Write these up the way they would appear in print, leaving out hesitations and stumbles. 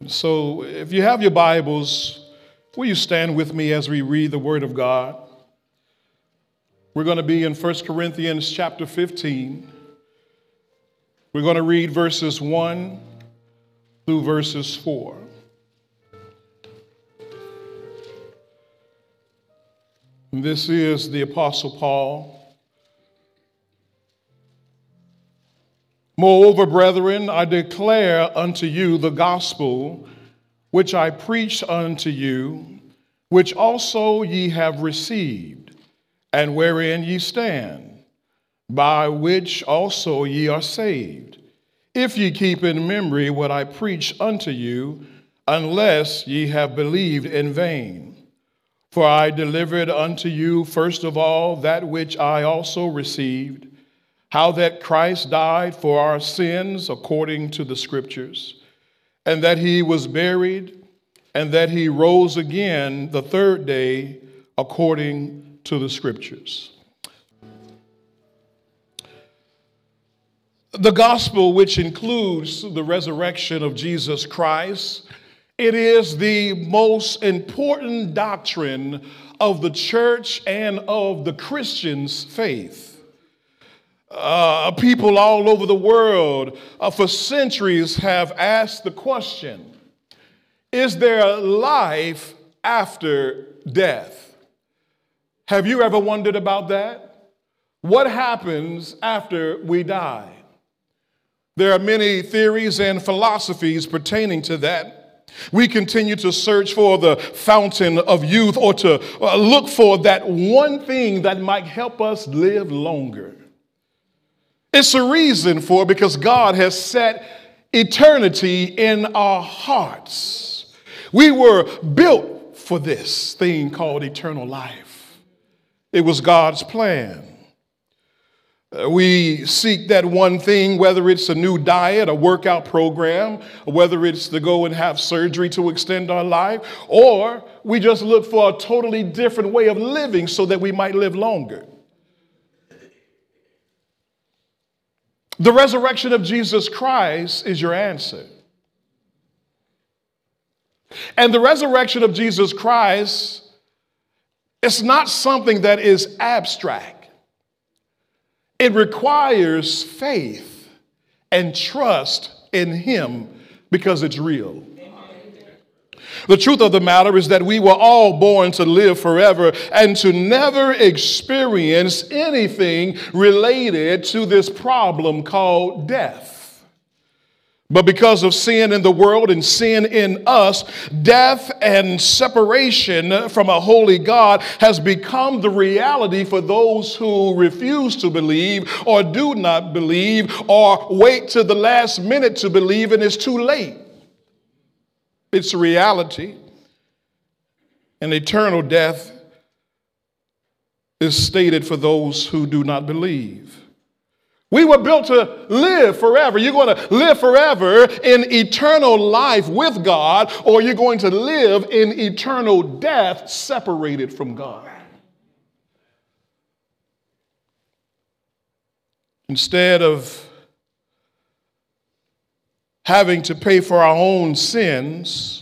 So if you have your Bibles, will you stand with me as we read the Word of God? We're going to be in 1 Corinthians chapter 15. We're going to read verses 1 through verses 4. And this is the Apostle Paul. Moreover, brethren, I declare unto you the gospel which I preached unto you, which also ye have received, and wherein ye stand, by which also ye are saved, if ye keep in memory what I preached unto you, unless ye have believed in vain. For I delivered unto you first of all that which I also received, how that Christ died for our sins according to the Scriptures, and that he was buried, and that he rose again the third day according to the Scriptures. The gospel, which includes the resurrection of Jesus Christ, it is the most important doctrine of the church and of the Christian's faith. People all over the world for centuries have asked the question, is there life after death? Have you ever wondered about that? What happens after we die? There are many theories and philosophies pertaining to that. We continue to search for the fountain of youth, or to look for that one thing that might help us live longer. It's a reason for it, because God has set eternity in our hearts. We were built for this thing called eternal life. It was God's plan. We seek that one thing, whether it's a new diet, a workout program, whether it's to go and have surgery to extend our life, or we just look for a totally different way of living so that we might live longer. The resurrection of Jesus Christ is your answer. And the resurrection of Jesus Christ is not something that is abstract. It requires faith and trust in him because it's real. The truth of the matter is that we were all born to live forever and to never experience anything related to this problem called death. But because of sin in the world and sin in us, death and separation from a holy God has become the reality for those who refuse to believe or do not believe or wait to the last minute to believe, and it's too late. It's a reality. And eternal death is stated for those who do not believe. We were built to live forever. You're going to live forever in eternal life with God, or you're going to live in eternal death separated from God. Instead of having to pay for our own sins,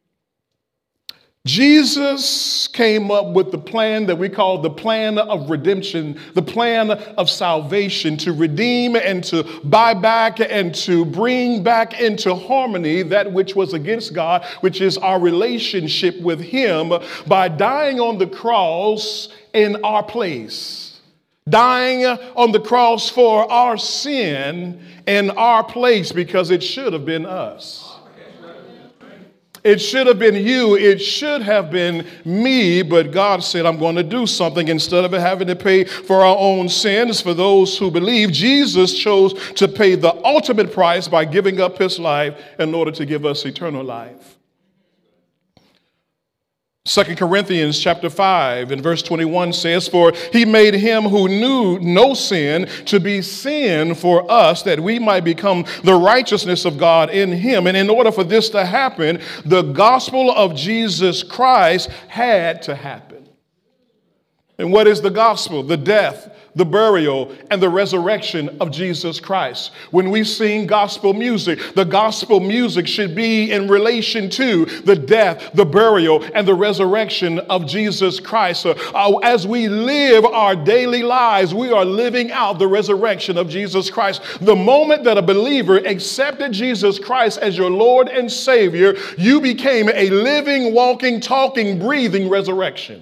Jesus came up with the plan that we call the plan of redemption, the plan of salvation, to redeem and to buy back and to bring back into harmony that which was against God, which is our relationship with him, by dying on the cross in our place. Dying on the cross for our sin in our place, because it should have been us. It should have been you. It should have been me. But God said, I'm going to do something. Instead of having to pay for our own sins for those who believe, Jesus chose to pay the ultimate price by giving up his life in order to give us eternal life. 2 Corinthians chapter 5 and verse 21 says, for he made him who knew no sin to be sin for us, that we might become the righteousness of God in him. And in order for this to happen, the gospel of Jesus Christ had to happen. And what is the gospel? The death, the burial, and the resurrection of Jesus Christ. When we sing gospel music, the gospel music should be in relation to the death, the burial, and the resurrection of Jesus Christ. As we live our daily lives, we are living out the resurrection of Jesus Christ. The moment that a believer accepted Jesus Christ as your Lord and Savior, you became a living, walking, talking, breathing resurrection.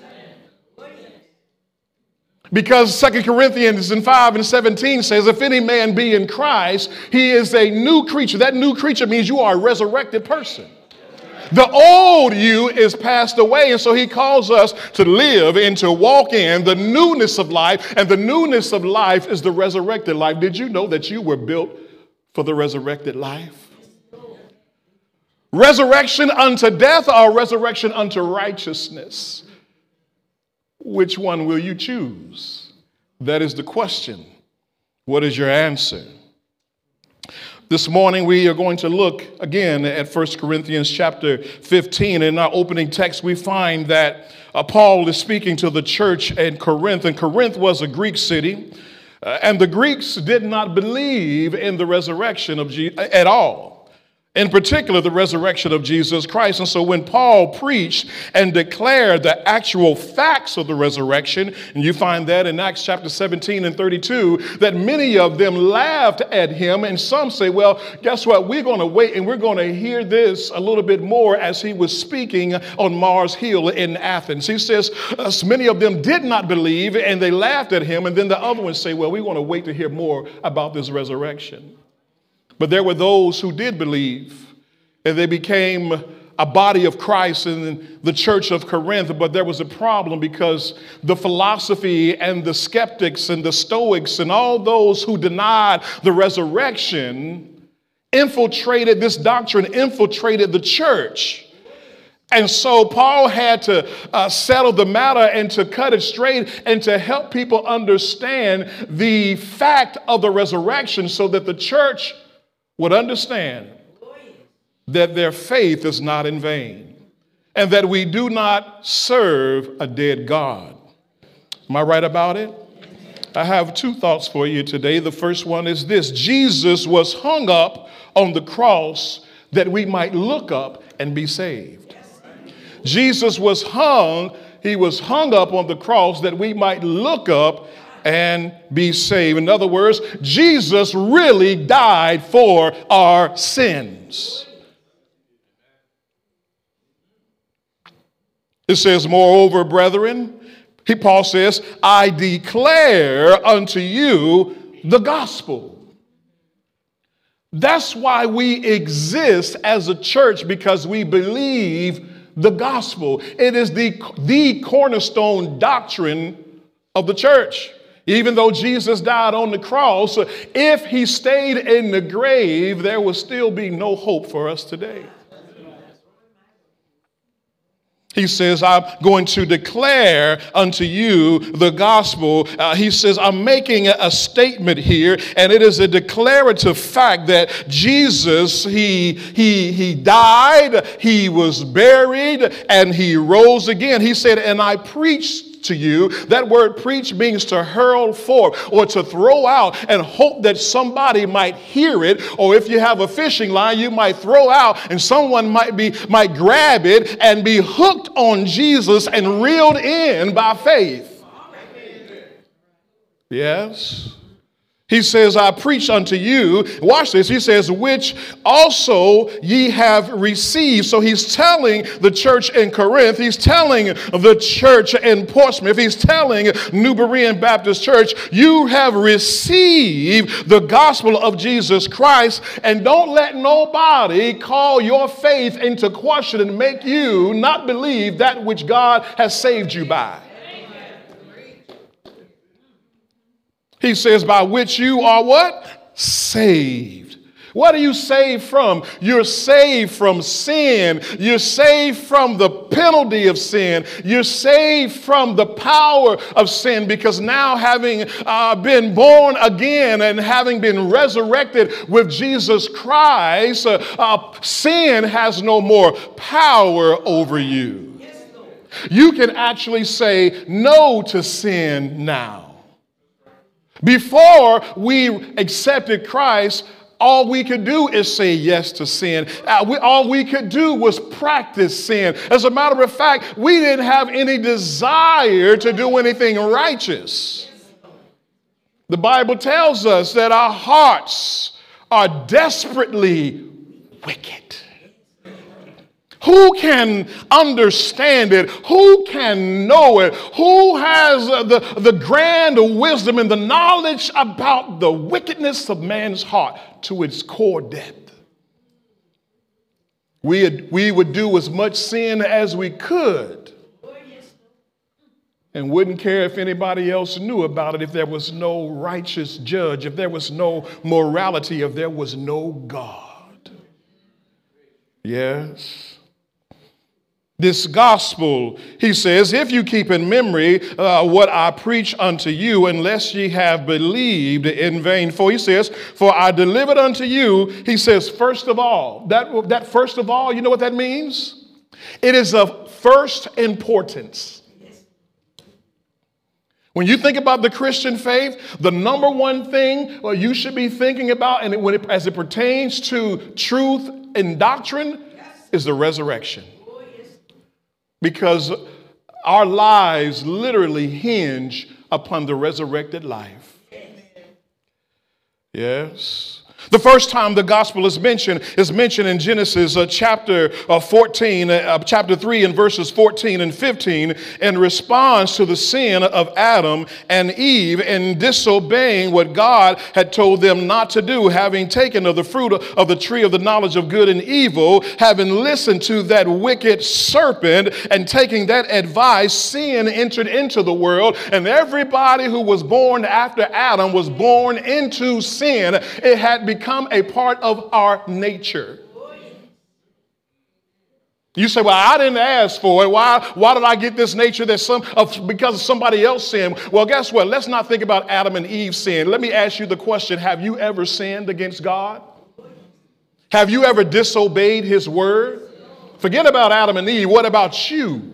Because 2 Corinthians 5:17 says, if any man be in Christ, he is a new creature. That new creature means you are a resurrected person. The old you is passed away, and so he calls us to live and to walk in the newness of life, and the newness of life is the resurrected life. Did you know that you were built for the resurrected life? Resurrection unto death or resurrection unto righteousness? Which one will you choose? That is the question. What is your answer? This morning we are going to look again at 1 Corinthians chapter 15. In our opening text we find that Paul is speaking to the church in Corinth, and Corinth was a Greek city, and the Greeks did not believe in the resurrection of Jesus at all. In particular, the resurrection of Jesus Christ. And so when Paul preached and declared the actual facts of the resurrection, and you find that in Acts chapter 17 and 32, that many of them laughed at him. And some say, well, guess what? We're going to wait and we're going to hear this a little bit more as he was speaking on Mars Hill in Athens. He says many of them did not believe and they laughed at him. And then the other ones say, well, we want to wait to hear more about this resurrection. But there were those who did believe, and they became a body of Christ in the church of Corinth. But there was a problem because the philosophy and the skeptics and the Stoics and all those who denied the resurrection infiltrated this doctrine, infiltrated the church. And so Paul had to settle the matter and to cut it straight and to help people understand the fact of the resurrection so that the church would understand that their faith is not in vain and that we do not serve a dead God. Am I right about it? I have two thoughts for you today. The first one is this: Jesus was hung up on the cross that we might look up and be saved. Jesus was hung, he was hung up on the cross that we might look up and be saved. In other words, Jesus really died for our sins. It says, moreover, brethren, Paul says, I declare unto you the gospel. That's why we exist as a church, because we believe the gospel. It is the cornerstone doctrine of the church. Even though Jesus died on the cross, if he stayed in the grave, there would still be no hope for us today. He says, I'm going to declare unto you the gospel. He says, I'm making a statement here, and it is a declarative fact that Jesus, he died, he was buried, and he rose again. He said, and I preached to you. That word preach means to hurl forth or to throw out and hope that somebody might hear it. Or if you have a fishing line, you might throw out and someone might grab it and be hooked on Jesus and reeled in by faith. Yes. He says, I preach unto you, watch this, he says, which also ye have received. So he's telling the church in Corinth, he's telling the church in Portsmouth, he's telling New Berean Baptist Church, you have received the gospel of Jesus Christ, and don't let nobody call your faith into question and make you not believe that which God has saved you by. He says, by which you are what? Saved. What are you saved from? You're saved from sin. You're saved from the penalty of sin. You're saved from the power of sin, because now having been born again and having been resurrected with Jesus Christ, sin has no more power over you. You can actually say no to sin now. Before we accepted Christ, all we could do is say yes to sin. All we could do was practice sin. As a matter of fact, we didn't have any desire to do anything righteous. The Bible tells us that our hearts are desperately wicked. Who can understand it? Who can know it? Who has the grand wisdom and the knowledge about the wickedness of man's heart to its core depth? We would do as much sin as we could and wouldn't care if anybody else knew about it, if there was no righteous judge, if there was no morality, if there was no God. Yes. This gospel, he says, if you keep in memory what I preach unto you, unless ye have believed in vain. For he says, for I delivered unto you, he says, first of all. That first of all, you know what that means? It is of first importance. When you think about the Christian faith, the number one thing you should be thinking about, and as it pertains to truth and doctrine, is the resurrection. Because our lives literally hinge upon the resurrected life. Yes. The first time the gospel is mentioned in Genesis chapter 14, chapter 3 and verses 14 and 15 in response to the sin of Adam and Eve in disobeying what God had told them not to do, having taken of the fruit of the tree of the knowledge of good and evil, having listened to that wicked serpent and taking that advice, sin entered into the world, and everybody who was born after Adam was born into sin. It had become a part of our nature. You say, well, I didn't ask for it. Why did I get this nature because of somebody else sinned? Well, guess what? Let's not think about Adam and Eve's sin. Let me ask you the question. Have you ever sinned against God? Have you ever disobeyed his word? Forget about Adam and Eve. What about you?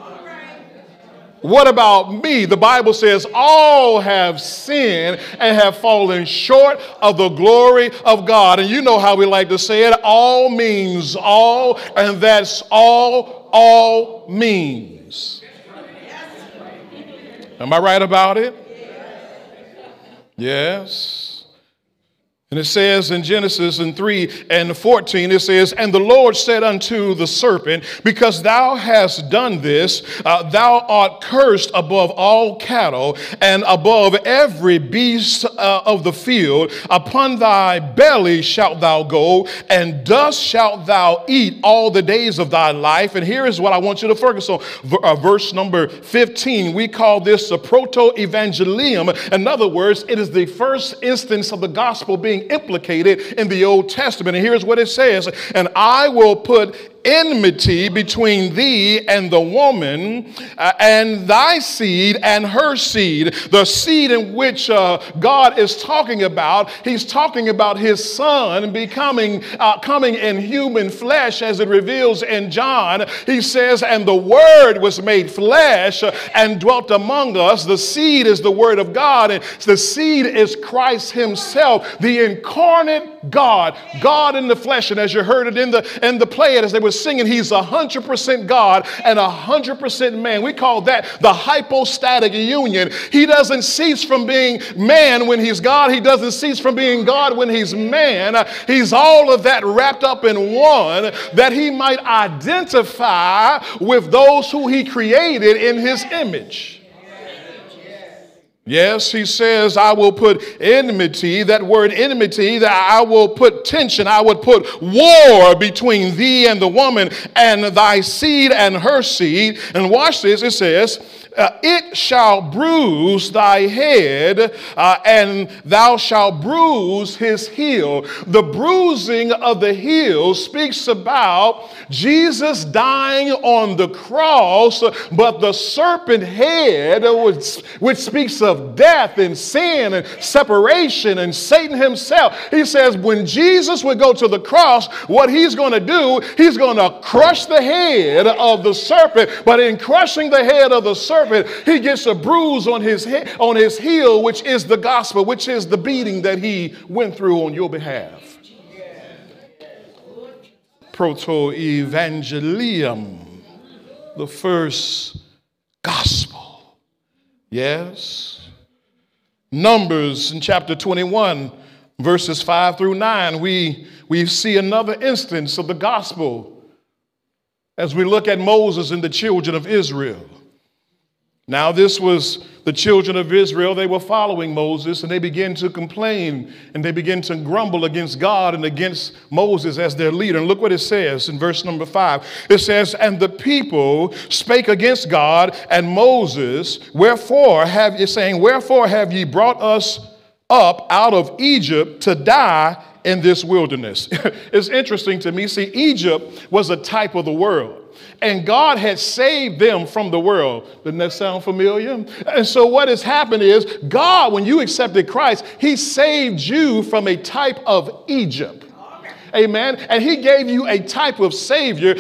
What about me? The Bible says all have sinned and have fallen short of the glory of God. And you know how we like to say it. All means all, and that's all means. Am I right about it? Yes. And it says in Genesis 3 and 14, it says, and the Lord said unto the serpent, because thou hast done this, thou art cursed above all cattle and above every beast of the field. Upon thy belly shalt thou go, and dust shalt thou eat all the days of thy life. And here is what I want you to focus on. Verse number 15, we call this the proto-evangelium. In other words, it is the first instance of the gospel being implicated in the Old Testament. And here's what it says. And I will put enmity between thee and the woman, and thy seed and her seed. The seed in which God is talking about, he's talking about his son coming in human flesh, as it reveals in John. He says, and the word was made flesh and dwelt among us. The seed is the word of God, and the seed is Christ himself, the incarnate God in the flesh. And as you heard it in the play, as they were singing, he's 100% God and 100% man. We call that the hypostatic union. He doesn't cease from being man when he's God. He doesn't cease from being God when he's man. He's all of that wrapped up in one, that he might identify with those who he created in his image. Yes, he says, I will put enmity, that word enmity, that I will put tension, I would put war between thee and the woman, and thy seed and her seed. And watch this, it says, It shall bruise thy head, and thou shalt bruise his heel. The bruising of the heel speaks about Jesus dying on the cross, but the serpent head, which speaks of death and sin and separation and Satan himself. He says when Jesus would go to the cross, what he's going to do, he's going to crush the head of the serpent, but in crushing the head of the serpent, he gets a bruise on his head, on his heel, which is the gospel, which is the beating that he went through on your behalf. Proto-evangelium, the first gospel. Yes. Numbers in chapter 21, verses 5 through 9, we see another instance of the gospel as we look at Moses and the children of Israel. Now, this was the children of Israel. They were following Moses, and they began to complain, and they began to grumble against God and against Moses as their leader. And look what it says in verse number 5. It says, and the people spake against God and Moses, wherefore have ye brought us up out of Egypt to die in this wilderness? It's interesting to me. See, Egypt was a type of the world. And God had saved them from the world. Doesn't that sound familiar? And so what has happened is God, when you accepted Christ, he saved you from a type of Egypt. Amen. And he gave you a type of savior.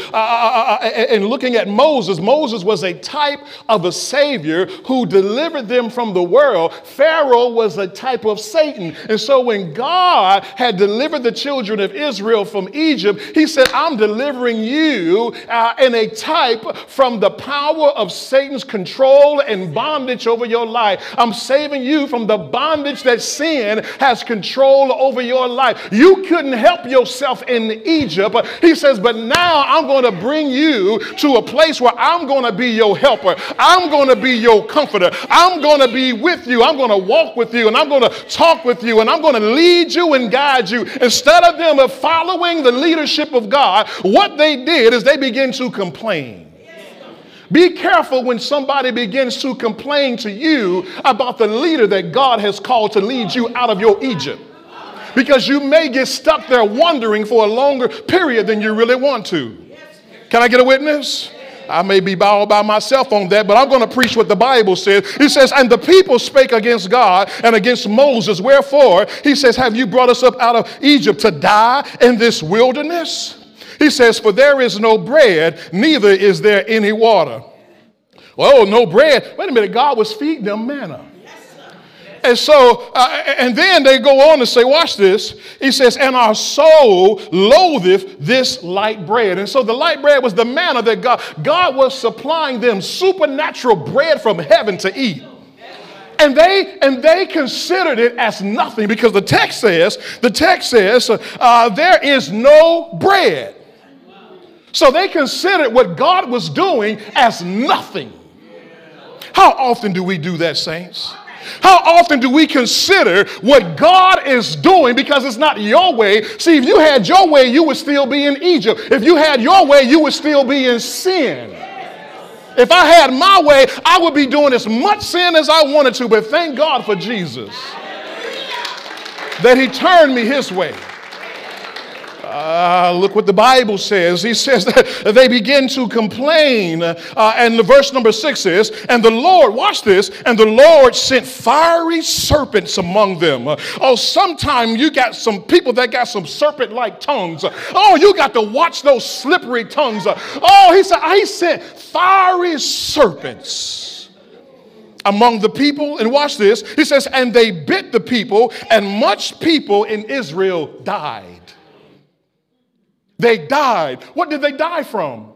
And looking at Moses, Moses was a type of a savior who delivered them from the world. Pharaoh was a type of Satan. And so when God had delivered the children of Israel from Egypt, he said, I'm delivering you in a type from the power of Satan's control and bondage over your life. I'm saving you from the bondage that sin has control over your life. You couldn't help yourself in Egypt. He says, but now I'm going to bring you to a place where I'm going to be your helper. I'm going to be your comforter. I'm going to be with you. I'm going to walk with you, and I'm going to talk with you, and I'm going to lead you and guide you. Instead of them following the leadership of God, what they did is they began to complain. Be careful when somebody begins to complain to you about the leader that God has called to lead you out of your Egypt. Because you may get stuck there wondering for a longer period than you really want to. Can I get a witness? I may be all by myself on that, but I'm going to preach what the Bible says. It says, and the people spake against God and against Moses. Wherefore, he says, have you brought us up out of Egypt to die in this wilderness? He says, for there is no bread, neither is there any water. Well, no bread. Wait a minute, God was feeding them manna. And so, and then they go on to say, watch this. He says, and our soul loatheth this light bread. And so the light bread was the manna that God was supplying them supernatural bread from heaven to eat. And they considered it as nothing because the text says, there is no bread. So they considered what God was doing as nothing. How often do we do that, saints? How often do we consider what God is doing because it's not your way? See, if you had your way, you would still be in Egypt. If you had your way, you would still be in sin. If I had my way, I would be doing as much sin as I wanted to, but thank God for Jesus that he turned me his way. Look what the Bible says. He says that they begin to complain. And the verse number 6 is, and the Lord, watch this, and the Lord sent fiery serpents among them. Sometimes you got some people that got some serpent-like tongues. You got to watch those slippery tongues. He said, he sent fiery serpents among the people. And watch this. He says, and they bit the people, and much people in Israel died. They died. What did they die from?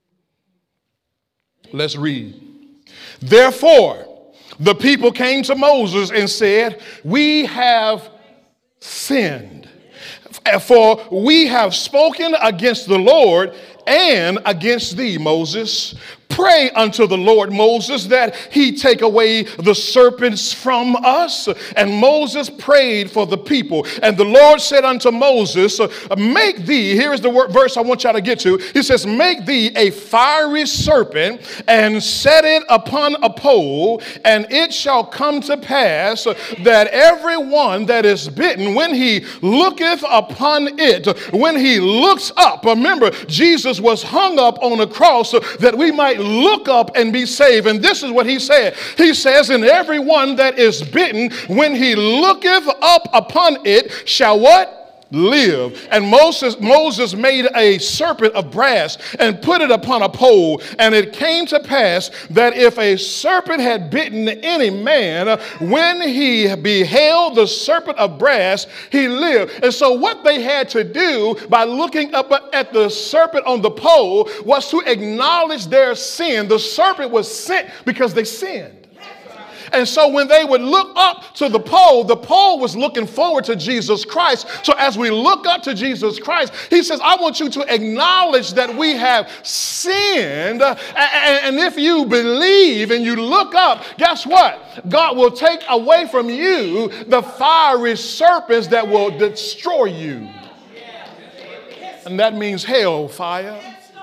Let's read. Therefore, the people came to Moses and said, we have sinned, for we have spoken against the Lord and against thee, Moses. Pray unto the Lord, Moses, that he take away the serpents from us. And Moses prayed for the people. And the Lord said unto Moses, make thee, here is the verse I want y'all to get to. He says, make thee a fiery serpent and set it upon a pole, and it shall come to pass that every one that is bitten, when he looketh upon it, when he looks up, remember, Jesus was hung up on a cross that we might look up and be saved. And this is what he said. He says, and every one that is bitten, when he looketh up upon it, shall what? Live. And Moses made a serpent of brass and put it upon a pole. And it came to pass that if a serpent had bitten any man, when he beheld the serpent of brass, he lived. And so what they had to do by looking up at the serpent on the pole was to acknowledge their sin. The serpent was sent because they sinned. And so when they would look up to the pole was looking forward to Jesus Christ. So as we look up to Jesus Christ, he says, I want you to acknowledge that we have sinned. And if you believe and you look up, guess what? God will take away from you the fiery serpents that will destroy you. And that means hellfire.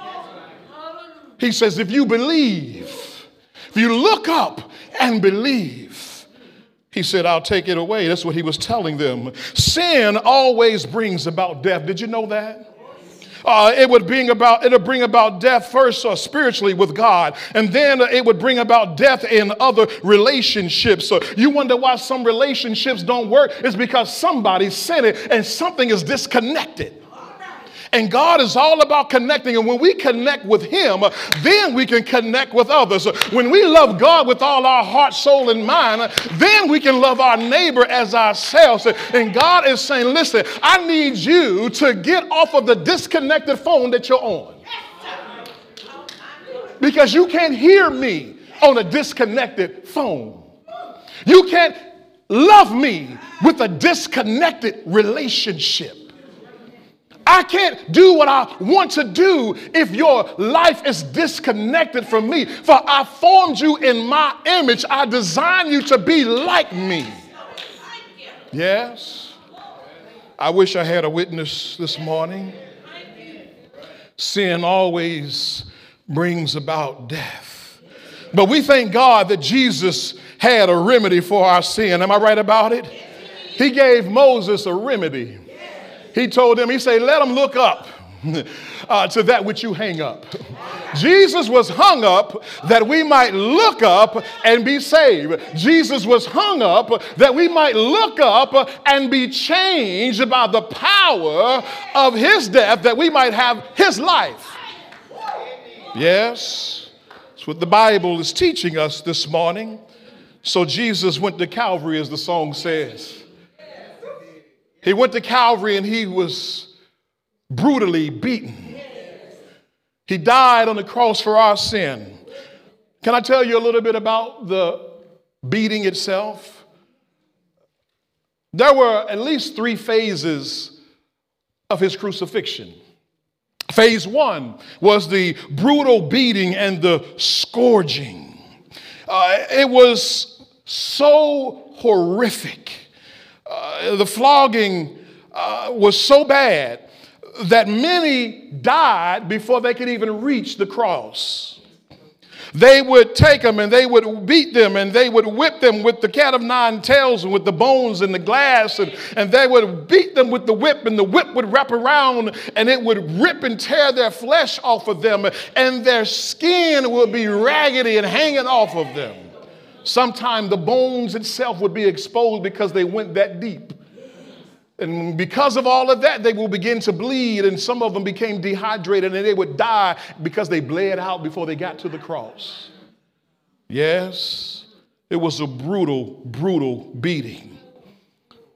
He says, if you believe, if you look up and believe, he said, I'll take it away. That's what he was telling them. Sin always brings about death. Did you know that? It would bring about death first spiritually with God, and then it would bring about death in other relationships. So you wonder why some relationships don't work. It's because somebody sinned it and something is disconnected. And God is all about connecting. And when we connect with him, then we can connect with others. When we love God with all our heart, soul, and mind, then we can love our neighbor as ourselves. And God is saying, listen, I need you to get off of the disconnected phone that you're on. Because you can't hear me on a disconnected phone. You can't love me with a disconnected relationship. I can't do what I want to do if your life is disconnected from me. For I formed you in my image. I designed you to be like me. Yes. I wish I had a witness this morning. Sin always brings about death. But we thank God that Jesus had a remedy for our sin. Am I right about it? He gave Moses a remedy. He told them, he said, let them look up to that which you hang up. Jesus was hung up that we might look up and be saved. Jesus was hung up that we might look up and be changed by the power of his death, that we might have his life. Yes, that's what the Bible is teaching us this morning. So Jesus went to Calvary, as the song says. He went to Calvary and he was brutally beaten. He died on the cross for our sin. Can I tell you a little bit about the beating itself? There were at least 3 phases of his crucifixion. Phase 1 was the brutal beating and the scourging. It was so horrific. The flogging was so bad that many died before they could even reach the cross. They would take them and they would beat them and they would whip them with the cat of nine tails and with the bones and the glass, and they would beat them with the whip, and the whip would wrap around and it would rip and tear their flesh off of them, and their skin would be raggedy and hanging off of them. Sometimes the bones itself would be exposed because they went that deep. And because of all of that, they will begin to bleed, and some of them became dehydrated and they would die because they bled out before they got to the cross. Yes, it was a brutal, brutal beating.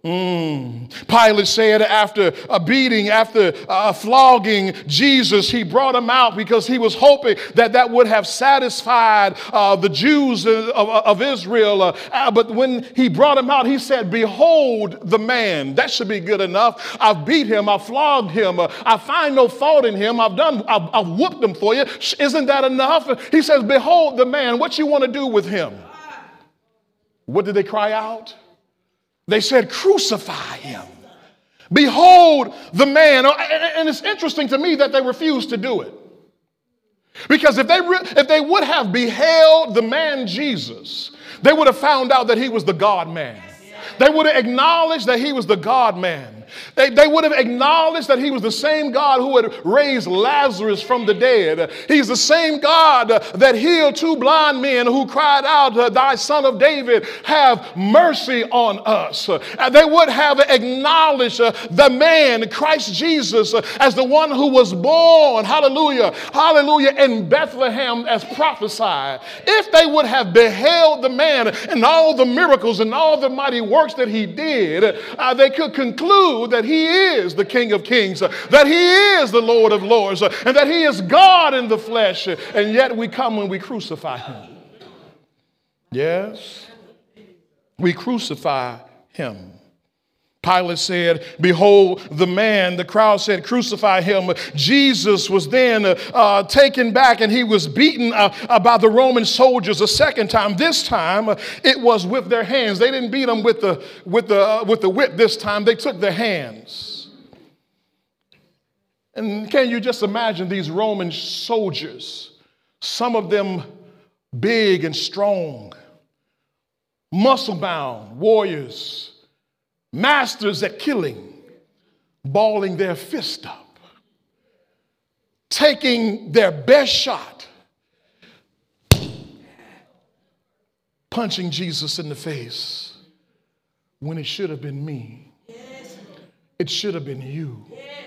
Pilate said after a beating, after flogging Jesus, he brought him out because he was hoping that that would have satisfied the Jews of Israel. But when he brought him out, he said, "Behold the man." That should be good enough. I've beat him. I've flogged him. I find no fault in him. I've whooped him for you. Isn't that enough? He says, "Behold the man." What you want to do with him? What did they cry out? They said, "Crucify him. Behold the man." And it's interesting to me that they refused to do it. Because if they would have beheld the man Jesus, they would have found out that he was the God man. They would have acknowledged that he was the God man. They would have acknowledged that he was the same God who had raised Lazarus from the dead. He's the same God that healed two blind men who cried out, "Thy son of David, have mercy on us." They would have acknowledged the man, Christ Jesus, as the one who was born, hallelujah, hallelujah, in Bethlehem as prophesied. If they would have beheld the man and all the miracles and all the mighty works that he did, they could conclude that he is the King of Kings, that he is the Lord of Lords, and that he is God in the flesh. And yet we come and we crucify him. Yes, we crucify him. Pilate said, "Behold the man." The crowd said, "Crucify him." Jesus was then taken back and he was beaten by the Roman soldiers a second time. This time it was with their hands. They didn't beat him with the whip this time. They took their hands. And can you just imagine these Roman soldiers, some of them big and strong, muscle-bound warriors, masters at killing, balling their fist up, taking their best shot, punching Jesus in the face when it should have been me. It should have been you.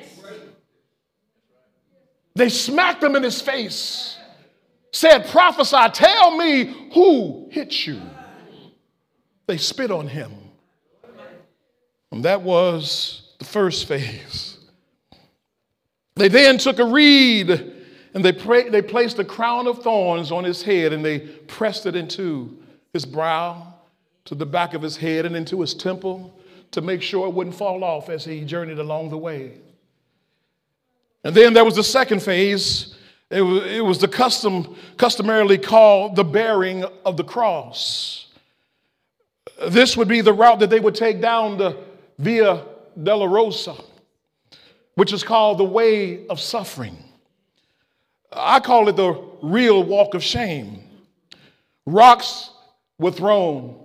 They smacked him in his face, said, "Prophesy, tell me who hit you." They spit on him. And that was the first phase. They then took a reed and they placed a crown of thorns on his head and they pressed it into his brow, to the back of his head and into his temple to make sure it wouldn't fall off as he journeyed along the way. And then there was the second phase. It was the customarily called the bearing of the cross. This would be the route that they would take down the Via Dolorosa, which is called the way of suffering. I call it the real walk of shame. Rocks were thrown,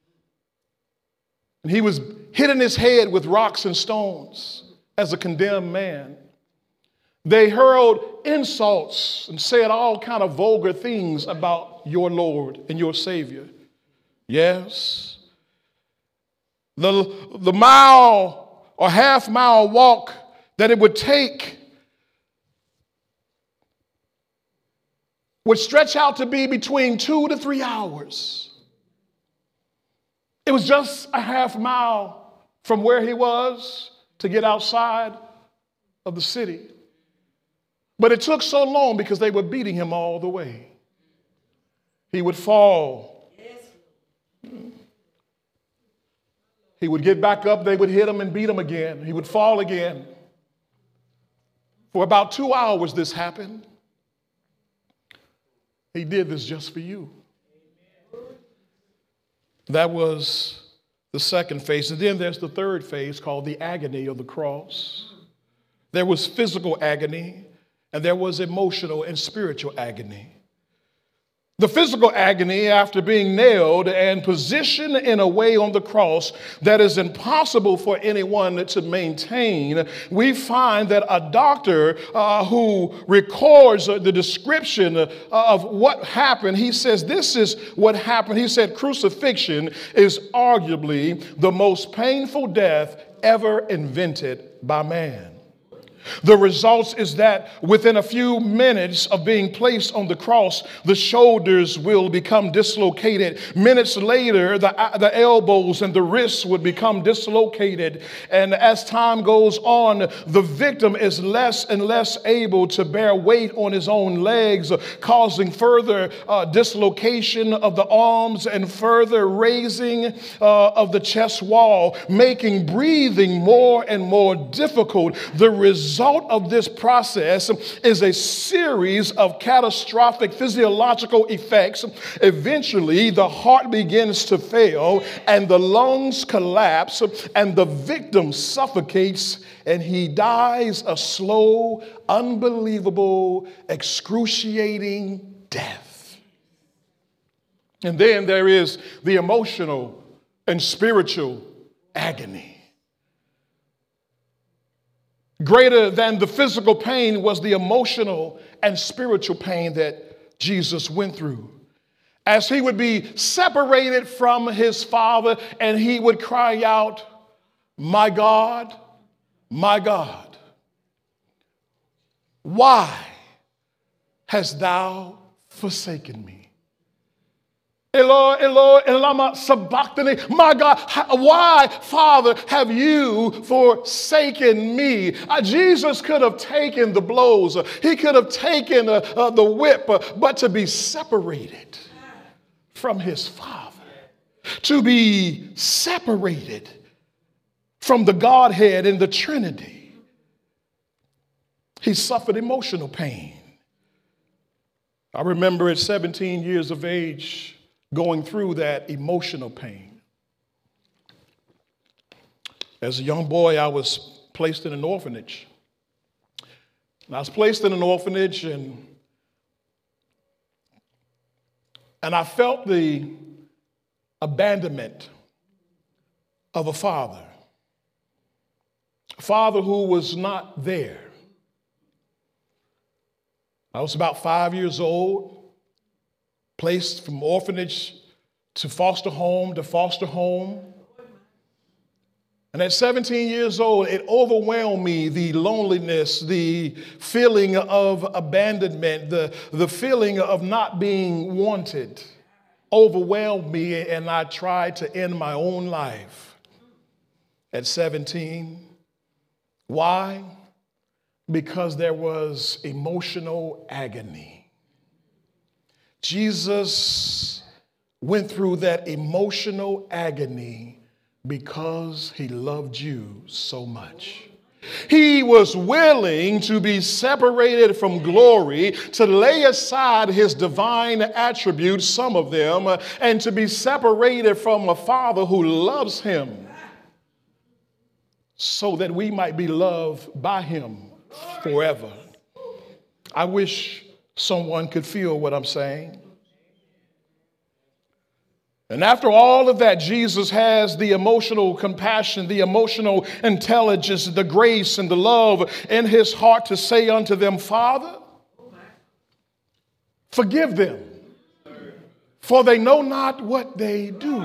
and he was hitting his head with rocks and stones as a condemned man. They hurled insults and said all kind of vulgar things about your Lord and your Savior. Yes. The mile or half mile walk that it would take would stretch out to be between 2 to 3 hours. It was just a half mile from where he was to get outside of the city. But it took so long because they were beating him all the way. He would fall. He would get back up, they would hit him and beat him again. He would fall again. For about 2 hours this happened. He did this just for you. That was the second phase. And then there's the third phase called the agony of the cross. There was physical agony, and there was emotional and spiritual agony. The physical agony after being nailed and positioned in a way on the cross that is impossible for anyone to maintain. We find that a doctor who records the description of what happened, he says this is what happened. He said crucifixion is arguably the most painful death ever invented by man. The results is that within a few minutes of being placed on the cross, the shoulders will become dislocated. Minutes later, the elbows and the wrists would become dislocated. And as time goes on, the victim is less and less able to bear weight on his own legs, causing further dislocation of the arms and further raising of the chest wall, making breathing more and more difficult. The result of this process is a series of catastrophic physiological effects. Eventually, the heart begins to fail and the lungs collapse and the victim suffocates and he dies a slow, unbelievable, excruciating death. And then there is the emotional and spiritual agony. Greater than the physical pain was the emotional and spiritual pain that Jesus went through. As he would be separated from his Father and he would cry out, my God, why hast thou forsaken me? Eloi, Eloi, lama sabachthani. My God, why, Father, have you forsaken me? Jesus could have taken the blows. He could have taken the whip, but to be separated from his Father, to be separated from the Godhead and the Trinity, he suffered emotional pain. I remember at 17 years of age, going through that emotional pain. As a young boy, I was placed in an orphanage. And I was placed in an orphanage and I felt the abandonment of a father who was not there. I was about 5 years old, placed from orphanage to foster home to foster home. And at 17 years old, it overwhelmed me, the loneliness, the feeling of abandonment, the feeling of not being wanted overwhelmed me, and I tried to end my own life at 17. Why? Because there was emotional agony. Jesus went through that emotional agony because he loved you so much. He was willing to be separated from glory, to lay aside his divine attributes, some of them, and to be separated from a Father who loves him so that we might be loved by him forever. I wish someone could feel what I'm saying. And after all of that, Jesus has the emotional compassion, the emotional intelligence, the grace and the love in his heart to say unto them, Father, forgive them, for they know not what they do.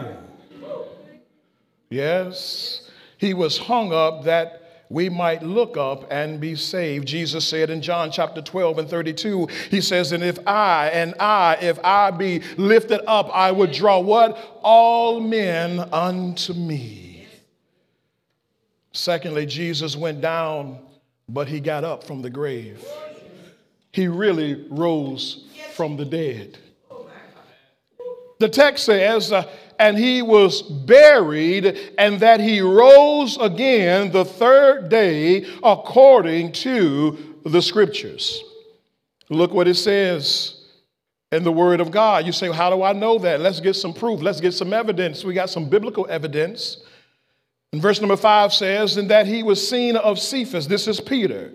Yes, he was hung up that we might look up and be saved. Jesus said in John chapter 12 and 32, he says, and if I be lifted up, I would draw what? All men unto me. Secondly, Jesus went down, but he got up from the grave. He really rose from the dead. The text says, and he was buried, and that he rose again the third day according to the scriptures. Look what it says in the word of God. You say, how do I know that? Let's get some proof. Let's get some evidence. We got some biblical evidence. And verse number 5 says, and that he was seen of Cephas, this is Peter,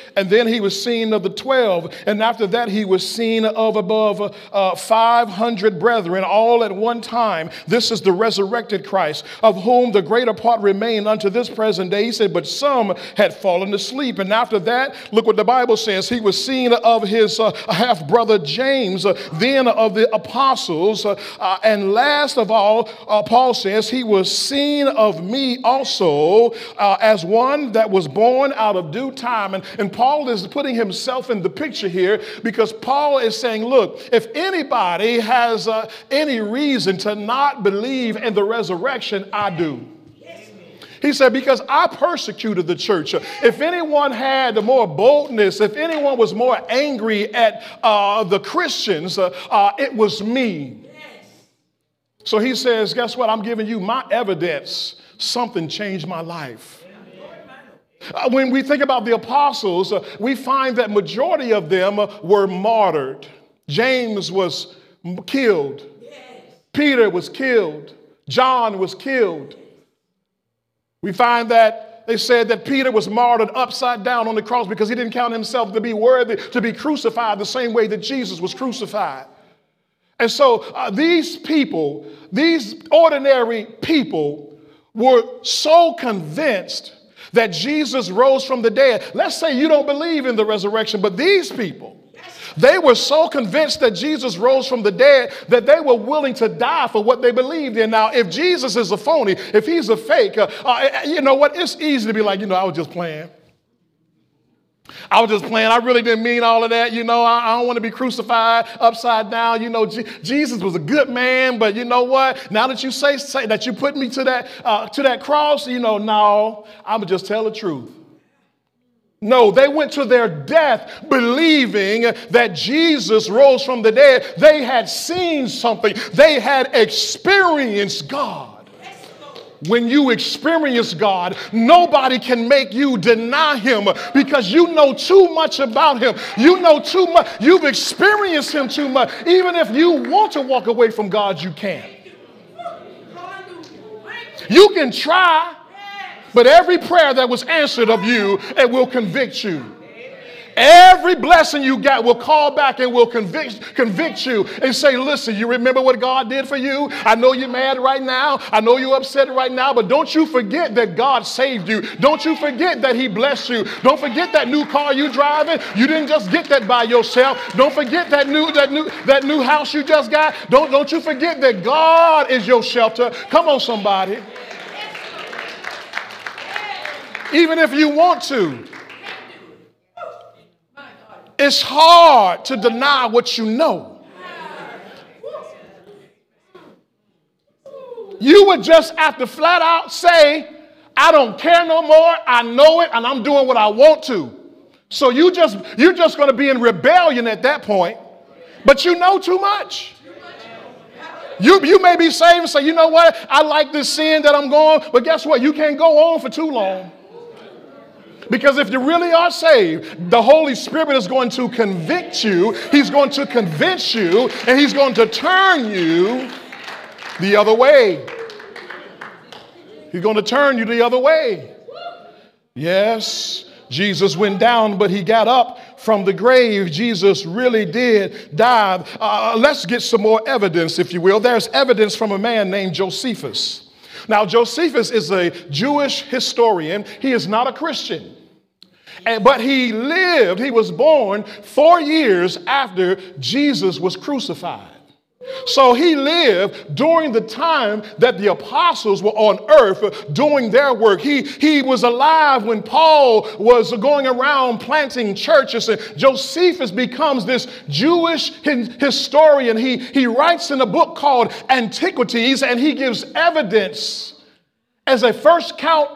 and then he was seen of the 12, and after that he was seen of above 500 brethren, all at one time. This is the resurrected Christ, of whom the greater part remain unto this present day. He said, but some had fallen asleep. And after that, look what the Bible says. He was seen of his half-brother James, then of the apostles, and last of all, Paul says, he was seen of me also, as one that was born out of due time. And Paul is putting himself in the picture here, because Paul is saying, look, if anybody has any reason to not believe in the resurrection, I do. He said, because I persecuted the church. If anyone had more boldness, if anyone was more angry at the Christians, it was me. So he says, guess what? I'm giving you my evidence. Something changed my life. When we think about the apostles, we find that majority of them were martyred. James was killed. Peter was killed. John was killed. We find that they said that Peter was martyred upside down on the cross because he didn't count himself to be worthy to be crucified the same way that Jesus was crucified. And so these people, these ordinary people, were so convinced that Jesus rose from the dead. Let's say you don't believe in the resurrection, but these people, they were so convinced that Jesus rose from the dead that they were willing to die for what they believed in. Now, if Jesus is a phony, if he's a fake, you know what? It's easy to be like, I was just playing. I really didn't mean all of that. I don't want to be crucified upside down. Jesus was a good man, but you know what? Now that you say that you put me to that cross, no, I'm going to just tell the truth. No, they went to their death believing that Jesus rose from the dead. They had seen something. They had experienced God. When you experience God, nobody can make you deny him, because you know too much about him. You know too much. You've experienced him too much. Even if you want to walk away from God, you can't. You can try. But every prayer that was answered of you, it will convict you. Every blessing you got will call back and will convict you and say, listen, you remember what God did for you? I know you're mad right now. I know you're upset right now, but don't you forget that God saved you. Don't you forget that he blessed you. Don't forget that new car you driving. You didn't just get that by yourself. Don't forget that new house you just got. Don't you forget that God is your shelter. Come on, somebody. Even if you want to. It's hard to deny what you know. You would just have to flat out say, I don't care no more. I know it, and I'm doing what I want to. So you're just going to be in rebellion at that point, but you know too much. You may be saved and say, you know what? I like this sin that I'm going, but guess what? You can't go on for too long. Because if you really are saved, the Holy Spirit is going to convict you. He's going to convince you, and he's going to turn you the other way. He's going to turn you the other way. Yes, Jesus went down, but he got up from the grave. Jesus really did die. Let's get some more evidence, if you will. There's evidence from a man named Josephus. Now, Josephus is a Jewish historian. He is not a Christian. But he was born 4 years after Jesus was crucified. So he lived during the time that the apostles were on earth doing their work. He was alive when Paul was going around planting churches. And Josephus becomes this Jewish historian. He writes in a book called Antiquities, and he gives evidence as a first count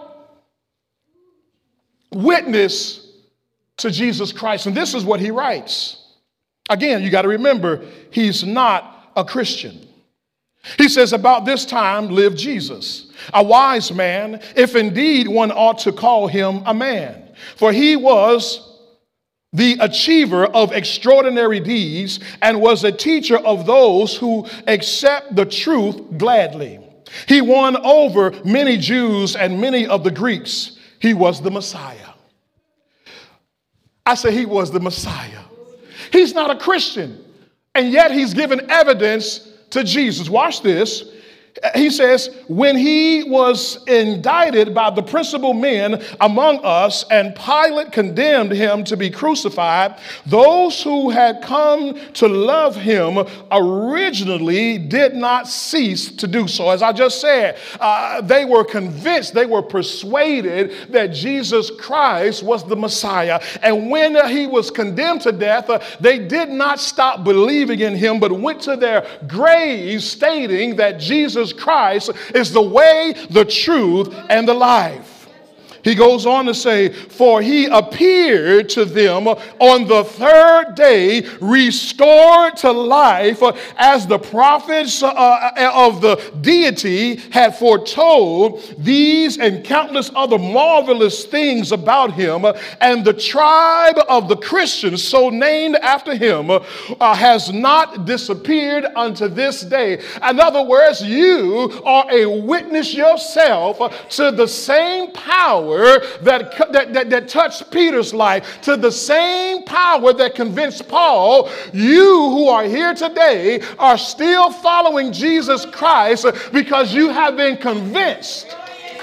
witness to Jesus Christ. And this is what he writes. Again, you got to remember, he's not a Christian. He says, about this time lived Jesus, a wise man, if indeed one ought to call him a man. For he was the achiever of extraordinary deeds and was a teacher of those who accept the truth gladly. He won over many Jews and many of the Greeks. He was the Messiah. I said he was the Messiah. He's not a Christian, and yet he's given evidence to Jesus. Watch this. He says, when he was indicted by the principal men among us and Pilate condemned him to be crucified, those who had come to love him originally did not cease to do so. As I just said, they were convinced, they were persuaded that Jesus Christ was the Messiah. And when he was condemned to death, they did not stop believing in him, but went to their graves stating that Jesus Christ is the way, the truth, and the life. He goes on to say, for he appeared to them on the third day, restored to life, as the prophets of the deity had foretold these and countless other marvelous things about him. And the tribe of the Christians, so named after him, has not disappeared unto this day. In other words, you are a witness yourself to the same power that touched Peter's life, to the same power that convinced Paul. You who are here today are still following Jesus Christ because you have been convinced,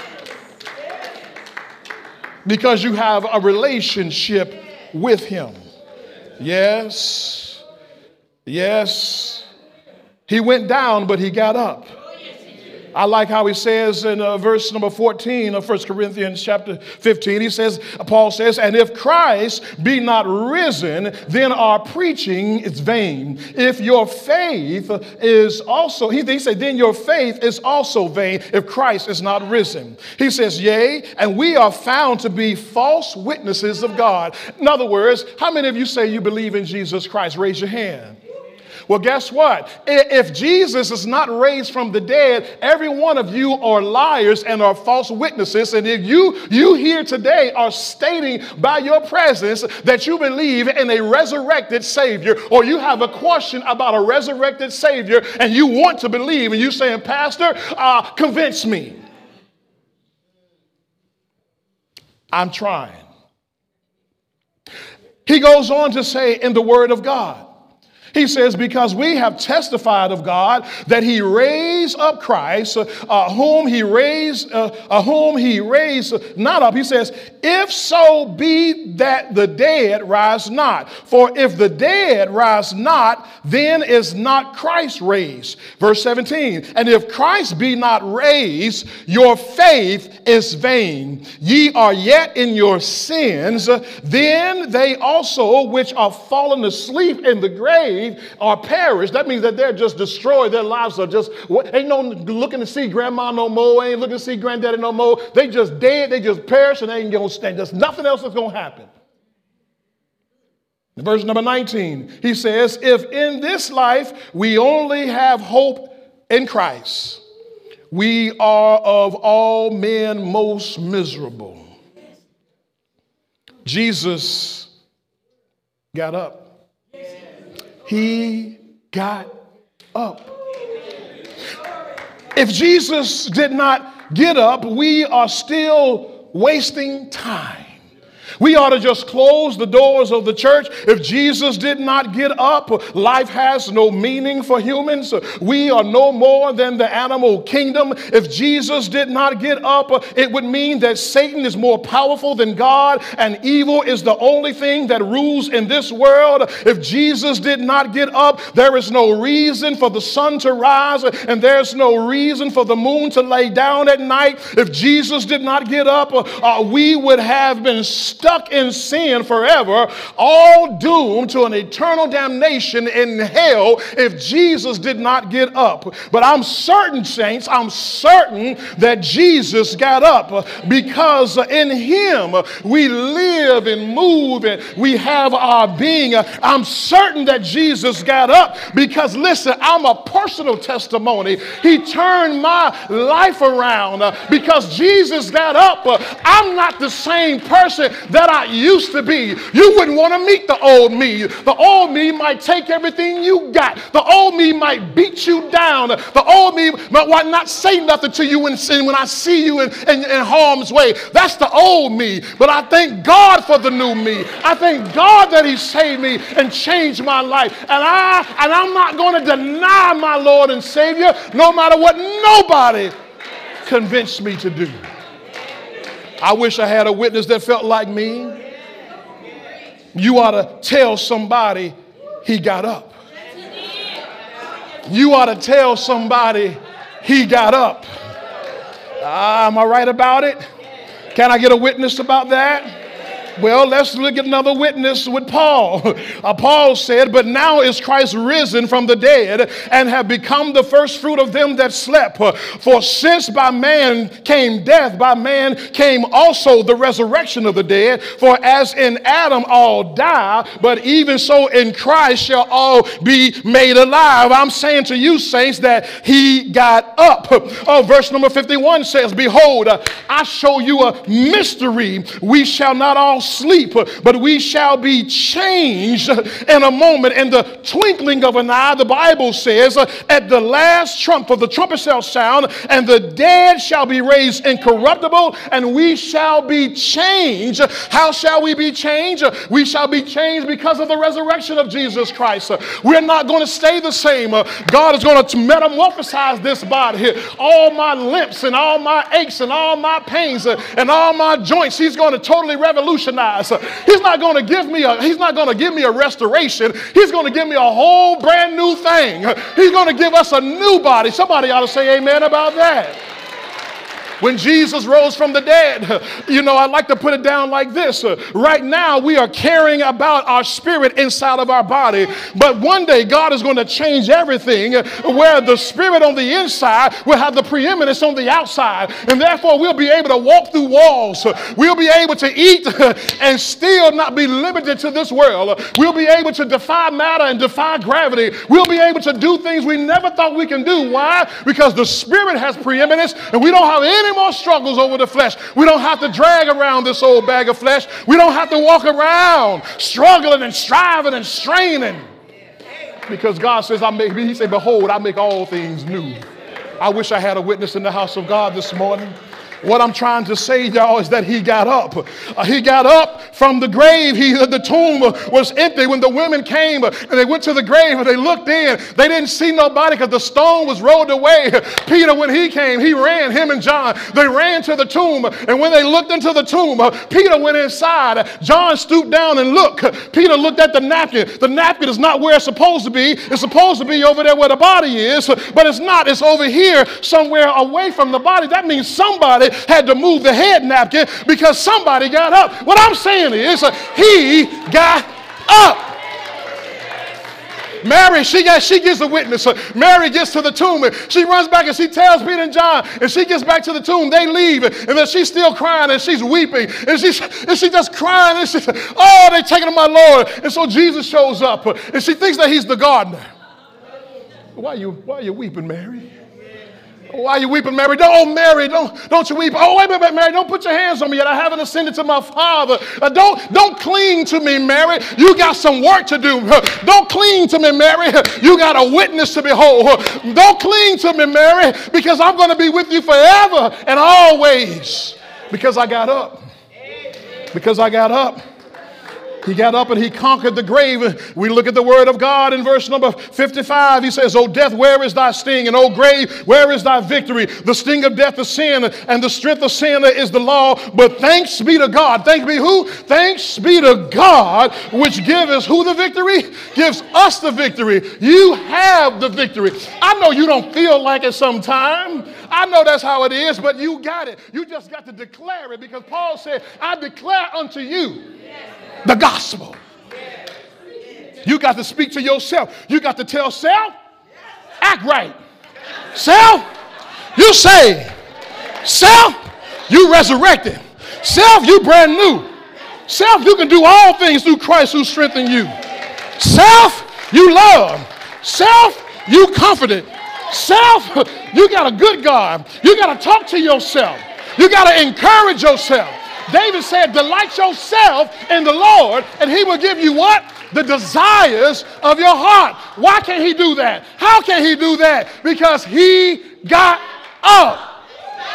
because you have a relationship with him. Yes, yes, he went down, but he got up. I like how he says in verse number 14 of 1 Corinthians chapter 15, he says, Paul says, and if Christ be not risen, then our preaching is vain. If your faith is also, he said, then your faith is also vain if Christ is not risen. He says, yea, and we are found to be false witnesses of God. In other words, how many of you say you believe in Jesus Christ? Raise your hand. Well, guess what? If Jesus is not raised from the dead, every one of you are liars and are false witnesses. And if you here today are stating by your presence that you believe in a resurrected Savior, or you have a question about a resurrected Savior and you want to believe, and you're saying, Pastor, convince me. I'm trying. He goes on to say in the Word of God, he says, because we have testified of God that he raised up Christ, whom he raised not up. He says, if so be that the dead rise not. For if the dead rise not, then is not Christ raised. Verse 17, and if Christ be not raised, your faith is vain. Ye are yet in your sins. Then they also which are fallen asleep in the grave are perished. That means that they're just destroyed. Their lives are just, ain't no looking to see grandma no more, ain't looking to see granddaddy no more. They just dead, they just perish, and they ain't gonna stand. There's nothing else that's gonna happen. In verse number 19, he says, if in this life we only have hope in Christ, we are of all men most miserable. Jesus got up. He got up. If Jesus did not get up, we are still wasting time. We ought to just close the doors of the church. If Jesus did not get up, life has no meaning for humans. We are no more than the animal kingdom. If Jesus did not get up, it would mean that Satan is more powerful than God and evil is the only thing that rules in this world. If Jesus did not get up, there is no reason for the sun to rise and there's no reason for the moon to lay down at night. If Jesus did not get up, we would have been stuck in sin forever, all doomed to an eternal damnation in hell if Jesus did not get up. But I'm certain, saints, I'm certain that Jesus got up because in him we live and move and we have our being. I'm certain that Jesus got up because, listen, I'm a personal testimony. He turned my life around because Jesus got up. I'm not the same person that I used to be. You wouldn't want to meet the old me. The old me might take everything you got. The old me might beat you down. The old me might not say nothing to you when I see you in harm's way. That's the old me. But I thank God for the new me. I thank God that he saved me and changed my life. And I'm not going to deny my Lord and Savior no matter what nobody convinced me to do. I wish I had a witness that felt like me. You ought to tell somebody he got up. You ought to tell somebody he got up. Am I right about it? Can I get a witness about that? Well, let's look at another witness with Paul. Paul said, but now is Christ risen from the dead and have become the first fruit of them that slept. For since by man came death, by man came also the resurrection of the dead. For as in Adam all die, but even so in Christ shall all be made alive. I'm saying to you, saints, that he got up. Oh, verse number 51 says, behold, I show you a mystery. We shall not all sleep, but we shall be changed in a moment, in the twinkling of an eye. The Bible says, at the last trump of the trumpet shall sound, and the dead shall be raised incorruptible, and we shall be changed. How shall we be changed? We shall be changed because of the resurrection of Jesus Christ. We're not going to stay the same. God is going to metamorphosize this body. All my limps and all my aches and all my pains and all my joints, he's going to totally revolutionize. He's not going to give me a restoration. He's going to give me a whole brand new thing. He's going to give us a new body. Somebody ought to say amen about that. When Jesus rose from the dead, I'd like to put it down like this. Right now, we are carrying about our spirit inside of our body. But one day, God is going to change everything where the spirit on the inside will have the preeminence on the outside. And therefore, we'll be able to walk through walls. We'll be able to eat and still not be limited to this world. We'll be able to defy matter and defy gravity. We'll be able to do things we never thought we can do. Why? Because the spirit has preeminence and we don't have any more struggles over the flesh. We don't have to drag around this old bag of flesh. We don't have to walk around struggling and striving and straining. Because God says, he said, behold, I make all things new. I wish I had a witness in the house of God this morning. What I'm trying to say, y'all, is that he got up. He got up from the grave. The tomb was empty. When the women came and they went to the grave and they looked in, they didn't see nobody because the stone was rolled away. Peter, when he came, he ran, him and John. They ran to the tomb. And when they looked into the tomb, Peter went inside. John stooped down and looked. Peter looked at the napkin. The napkin is not where it's supposed to be. It's supposed to be over there where the body is, but it's not. It's over here somewhere away from the body. That means somebody had to move the head napkin because somebody got up. What I'm saying is he got up. Mary, she gives a witness. Mary gets to the tomb and she runs back and she tells Peter and John, and she gets back to the tomb. They leave and then she's still crying and she's weeping and she's just crying and she's, oh, they're taking my Lord. And so Jesus shows up and she thinks that he's the gardener. Why are you weeping, Mary? Why are you weeping, Mary? Mary, don't you weep. Oh, wait a minute, Mary, don't put your hands on me yet. I haven't ascended to my Father. Don't cling to me, Mary. You got some work to do. Don't cling to me, Mary. You got a witness to behold. Don't cling to me, Mary, because I'm going to be with you forever and always. Because I got up. Because I got up. He got up and he conquered the grave. We look at the word of God in verse number 55. He says, O death, where is thy sting? And O grave, where is thy victory? The sting of death is sin, and the strength of sin is the law. But thanks be to God. Thanks be who? Thanks be to God, which gives who the victory? Gives us the victory. You have the victory. I know you don't feel like it sometimes. I know that's how it is, but you got it. You just got to declare it because Paul said, I declare unto you the gospel. You got to speak to yourself. You got to tell self, act right. Self, you saved. Self, you resurrected. Self, you brand new. Self, you can do all things through Christ who strengthens you. Self, you love. Self, you comforted. Self, you got a good God. You got to talk to yourself. You got to encourage yourself. David said, delight yourself in the Lord, and he will give you what? The desires of your heart. Why can he do that? How can he do that? Because he got up.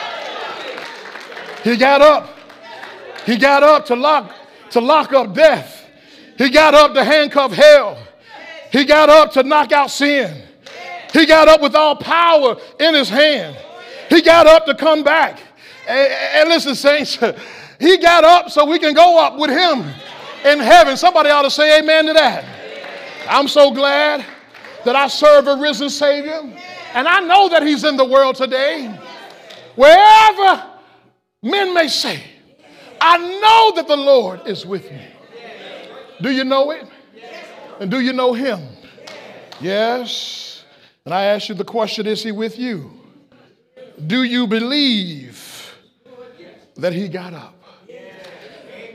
He got up. He got up to lock up death. He got up to handcuff hell. He got up to knock out sin. He got up with all power in his hand. He got up to come back. And listen, saints, he got up so we can go up with him in heaven. Somebody ought to say amen to that. I'm so glad that I serve a risen Savior. And I know that he's in the world today. Wherever men may say, I know that the Lord is with me. Do you know it? And do you know him? Yes. And I ask you the question, is he with you? Do you believe that he got up?